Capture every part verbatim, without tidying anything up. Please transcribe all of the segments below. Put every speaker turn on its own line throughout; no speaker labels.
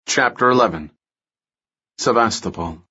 Chapter eleven. Sevastopol.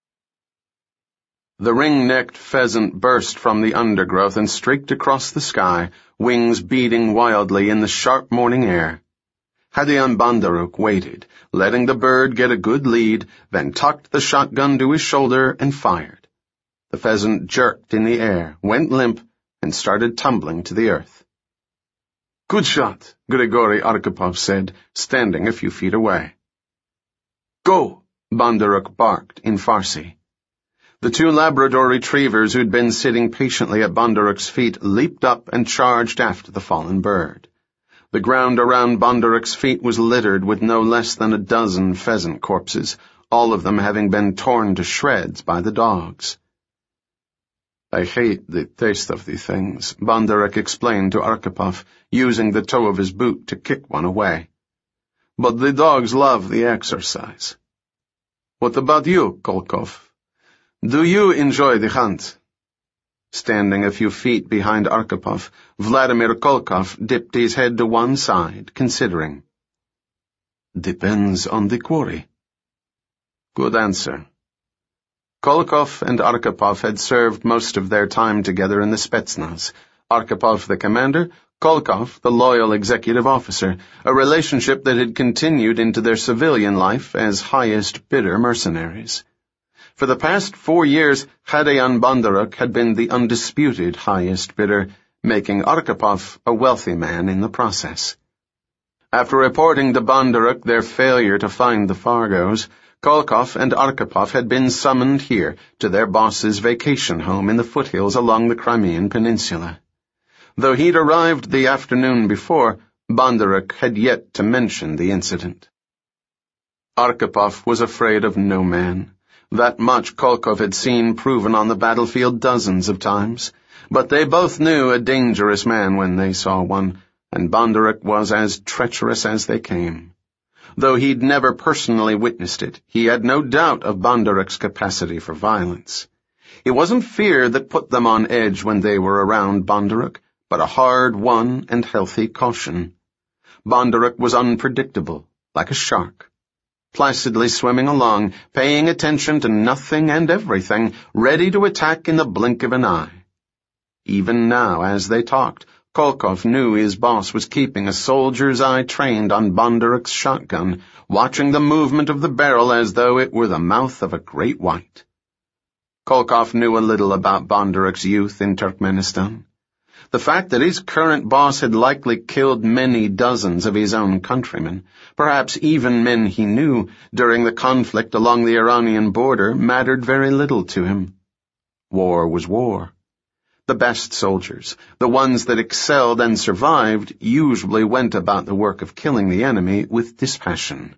The ring-necked pheasant burst from the undergrowth and streaked across the sky, wings beating wildly in the sharp morning air. Hadayan Bandaruk waited, letting the bird get a good lead, then tucked the shotgun to his shoulder and fired. The pheasant jerked in the air, went limp, and started tumbling to the earth. "Good shot," Grigory Arkhipov said, standing a few feet away. "Go!" Bandaruk barked in Farsi. The two Labrador retrievers who'd been sitting patiently at Bandaruk's feet leaped up and charged after the fallen bird. The ground around Bandaruk's feet was littered with no less than a dozen pheasant corpses, all of them having been torn to shreds by the dogs. "I hate the taste of the things," Bandaruk explained to Arkhipov, using the toe of his boot to kick one away. "But the dogs love the exercise. What about you, Kolkov? Do you enjoy the hunt?" Standing a few feet behind Arkhipov, Vladimir Kolkov dipped his head to one side, considering. "Depends on the quarry." Good answer. Kolkov and Arkhipov had served most of their time together in the Spetsnaz, Arkhipov the commander, Kolkov the loyal executive officer, a relationship that had continued into their civilian life as highest bidder mercenaries. For the past four years, Hadayan Bandaruk had been the undisputed highest bidder, making Arkhipov a wealthy man in the process. After reporting to Bandaruk their failure to find the Fargos, Kolkov and Arkhipov had been summoned here to their boss's vacation home in the foothills along the Crimean Peninsula. Though he'd arrived the afternoon before, Bandaruk had yet to mention the incident. Arkhipov was afraid of no man. That much Kolkov had seen proven on the battlefield dozens of times, but they both knew a dangerous man when they saw one, and Bandaruk was as treacherous as they came. Though he'd never personally witnessed it, he had no doubt of Bandaruk's capacity for violence. It wasn't fear that put them on edge when they were around Bandaruk, but a hard-won and healthy caution. Bandaruk was unpredictable, like a shark, placidly swimming along, paying attention to nothing and everything, ready to attack in the blink of an eye. Even now, as they talked, Kolkov knew his boss was keeping a soldier's eye trained on Bandaruk's shotgun, watching the movement of the barrel as though it were the mouth of a great white. Kolkov knew a little about Bandaruk's youth in Turkmenistan. The fact that his current boss had likely killed many dozens of his own countrymen, perhaps even men he knew, during the conflict along the Iranian border mattered very little to him. War was war. The best soldiers, the ones that excelled and survived, usually went about the work of killing the enemy with dispassion.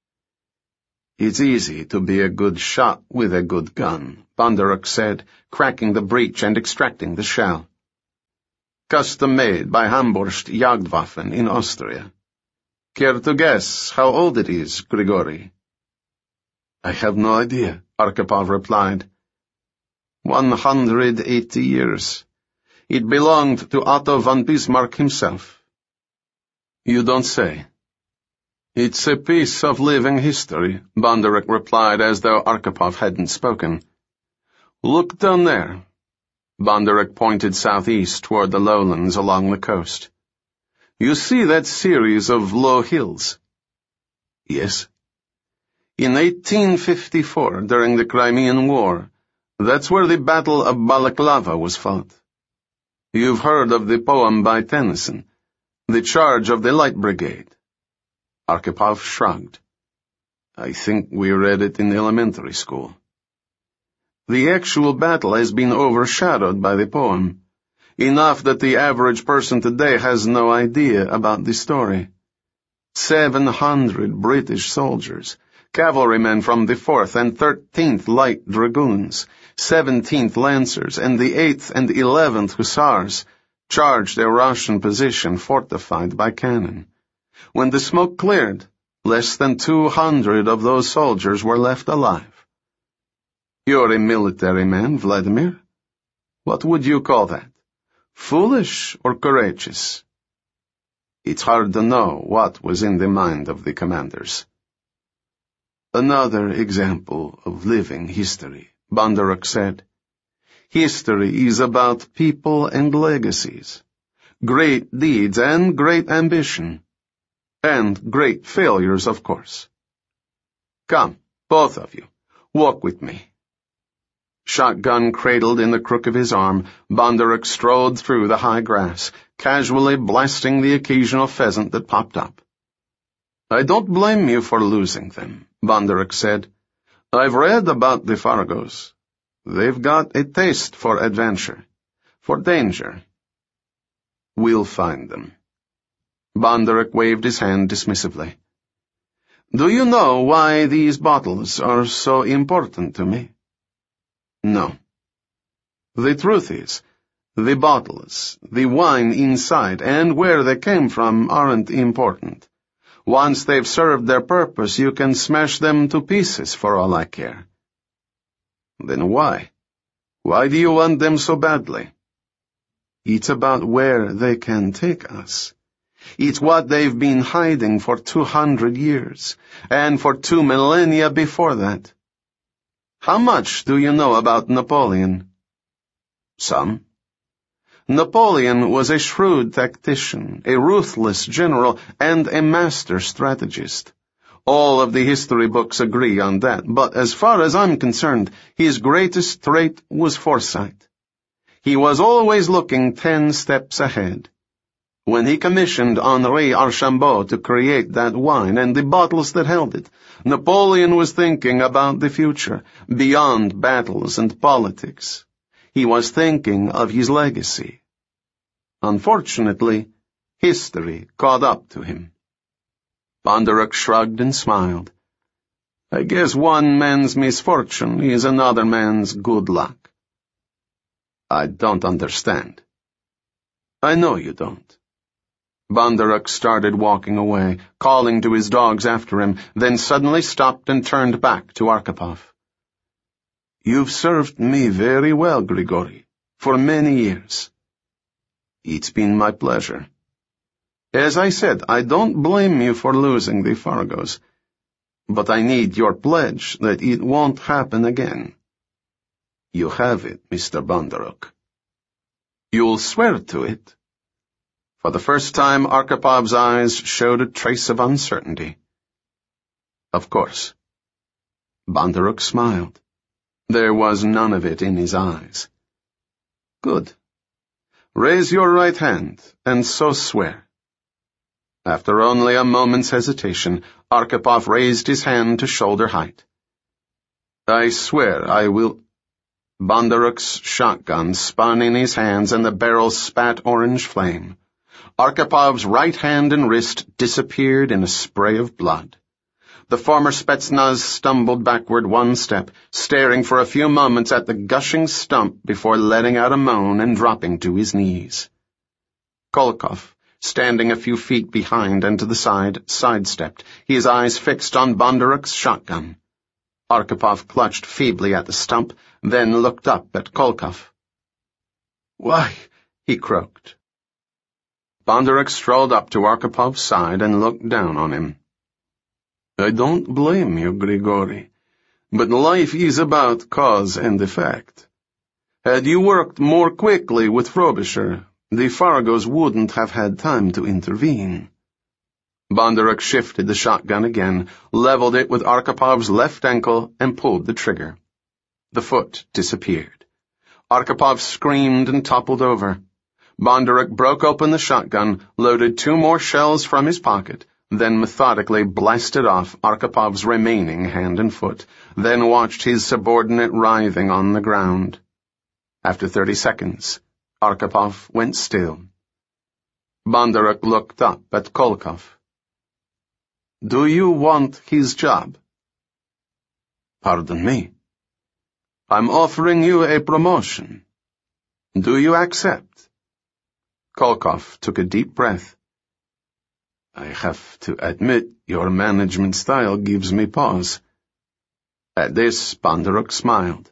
"It's easy to be a good shot with a good gun," Bandaruk said, cracking the breech and extracting the shell. "Custom-made by Hamburst Jagdwaffen in Austria. Care to guess how old it is, Grigory?" "I have no idea," Arkhipov replied. One hundred eighty years. It belonged to Otto von Bismarck himself." "You don't say." "It's a piece of living history," Bandaruk replied as though Arkhipov hadn't spoken. "Look down there." Bandaruk pointed southeast toward the lowlands along the coast. "You see that series of low hills?" "Yes." "In eighteen fifty-four, during the Crimean War, that's where the Battle of Balaclava was fought. You've heard of the poem by Tennyson, The Charge of the Light Brigade?" Arkhipov shrugged. "I think we read it in elementary school." "The actual battle has been overshadowed by the poem, enough that the average person today has no idea about the story. Seven hundred British soldiers, cavalrymen from the fourth and thirteenth Light Dragoons, seventeenth Lancers, and the eighth and eleventh Hussars charged a Russian position fortified by cannon. When the smoke cleared, less than two hundred of those soldiers were left alive. You're a military man, Vladimir. What would you call that? Foolish or courageous?" It's hard to know what was in the mind of the commanders. Another example of living history, Bondaruc said. History is about people and legacies, great deeds and great ambition, and great failures, of course. Come, both of you, walk with me. Shotgun cradled in the crook of his arm, Bondaruc strode through the high grass, casually blasting the occasional pheasant that popped up. I don't blame you for losing them, Bondaruc said. I've read about the Faragos. They've got a taste for adventure, for danger. We'll find them. Bondaruc waved his hand dismissively. Do you know why these bottles are so important to me? No. The truth is, the bottles, the wine inside, and where they came from aren't important. Once they've served their purpose, you can smash them to pieces for all I care. Then why? Why do you want them so badly? It's about where they can take us. It's what they've been hiding for two hundred years, and for two millennia before that. How much do you know about Napoleon? Some. Napoleon was a shrewd tactician, a ruthless general, and a master strategist. All of the history books agree on that, but as far as I'm concerned, his greatest trait was foresight. He was always looking ten steps ahead. When he commissioned Henri Archambault to create that wine and the bottles that held it, Napoleon was thinking about the future, beyond battles and politics. He was thinking of his legacy. Unfortunately, history caught up to him. Bondaruc shrugged and smiled. I guess one man's misfortune is another man's good luck. I don't understand. I know you don't. Bondaruc started walking away, calling to his dogs after him, then suddenly stopped and turned back to Arkhipov. You've served me very well, Grigori, for many years. It's been my pleasure. As I said, I don't blame you for losing the Faragos, but I need your pledge that it won't happen again. You have it, Mister Bondaruc. You'll swear to it? For the first time, Archipov's eyes showed a trace of uncertainty. Of course. Bondaruc smiled. There was none of it in his eyes. Good. Raise your right hand, and so swear. After only a moment's hesitation, Arkhipov raised his hand to shoulder height. I swear I will... Bondaruc's shotgun spun in his hands, and the barrel spat orange flame. Archipov's right hand and wrist disappeared in a spray of blood. The former Spetsnaz stumbled backward one step, staring for a few moments at the gushing stump before letting out a moan and dropping to his knees. Kolokov, standing a few feet behind and to the side, sidestepped, his eyes fixed on Bondaruc's shotgun. Arkhipov clutched feebly at the stump, then looked up at Kolokov. "Why?" he croaked. Bondaruc strolled up to Archipov's side and looked down on him. I don't blame you, Grigori, but life is about cause and effect. Had you worked more quickly with Frobisher, the Faragos wouldn't have had time to intervene. Bondaruc shifted the shotgun again, leveled it with Archipov's left ankle, and pulled the trigger. The foot disappeared. Arkhipov screamed and toppled over. Bondaruc broke open the shotgun, loaded two more shells from his pocket, then methodically blasted off Archipov's remaining hand and foot, then watched his subordinate writhing on the ground. After thirty seconds, Arkhipov went still. Bondaruc looked up at Kolokov. Do you want his job? Pardon me. I'm offering you a promotion. Do you accept? Kolokov took a deep breath. I have to admit, your management style gives me pause. At this, Bondaruc smiled.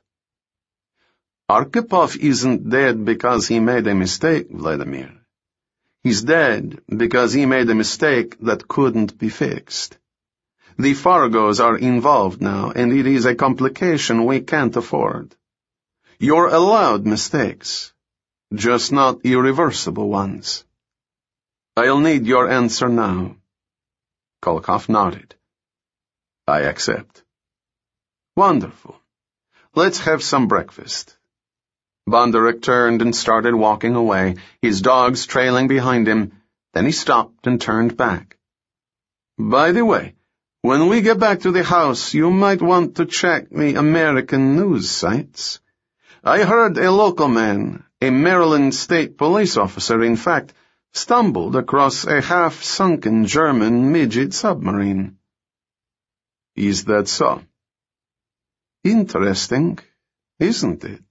Arkhipov isn't dead because he made a mistake, Vladimir. He's dead because he made a mistake that couldn't be fixed. The Fargos are involved now, and it is a complication we can't afford. You're allowed mistakes, just not irreversible ones. I'll need your answer now. Kolokov nodded. I accept. Wonderful. Let's have some breakfast. Bondaruk turned and started walking away, his dogs trailing behind him. Then he stopped and turned back. By the way, when we get back to the house, you might want to check the American news sites. I heard a local man, a Maryland state police officer, in fact, stumbled across a half-sunken German midget submarine. Is that so? Interesting, isn't it?